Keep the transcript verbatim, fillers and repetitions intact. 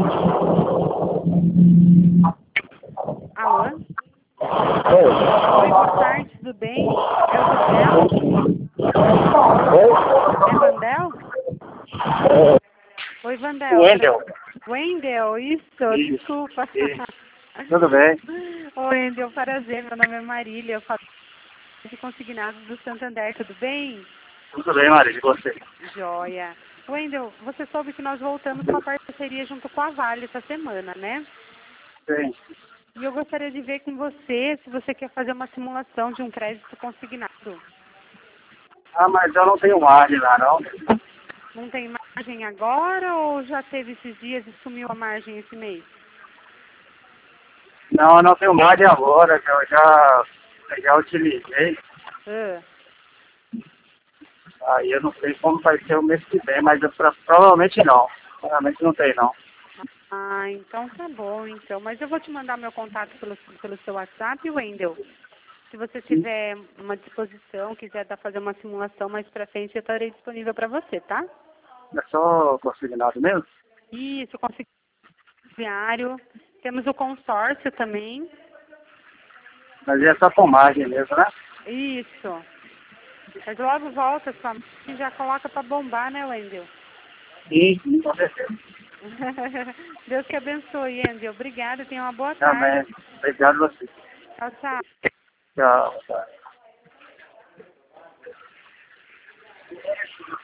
Alô? Oi. Oi, boa tarde, tudo bem? É o Vandel? Oi? É Vandel? É, Oi, Vandel. Wendel. Wendel, isso, Isso. desculpa. Isso. Tudo bem? Oi, Wendel, prazer, meu nome é Marília, eu falo de consignados do Santander, tudo bem? Tudo bem, Maria, e você? Joia. Wendel, você soube que nós voltamos com a parceria junto com a Vale essa semana, né? Sim. E eu gostaria de ver com você se você quer fazer uma simulação de um crédito consignado. Ah, mas eu não tenho margem lá, não. Não tem margem agora ou já teve esses dias e sumiu a margem esse mês? Não, eu não tenho margem agora, que eu já, eu já utilizei. Ah, Aí eu não sei como vai ser o mês que vem, mas eu, pro- provavelmente não. Provavelmente não tem, não. ah, então tá bom, então. Mas eu vou te mandar meu contato pelo, pelo seu WhatsApp, Wendel. Se você Sim. tiver uma disposição, quiser dar, fazer uma simulação mais pra frente, eu estarei disponível para você, tá? É só consignado mesmo? Isso, consigliário. Temos o consórcio também. Mas é só com margem mesmo, né? Isso. Mas logo volta, sua mãe já coloca pra bombar, né, Wendel? Sim, sim, com certeza. Deus te abençoe, Wendel. Obrigada, tenha uma boa Também. tarde. Obrigado a você. Tchau, tchau. Tchau. Tchau.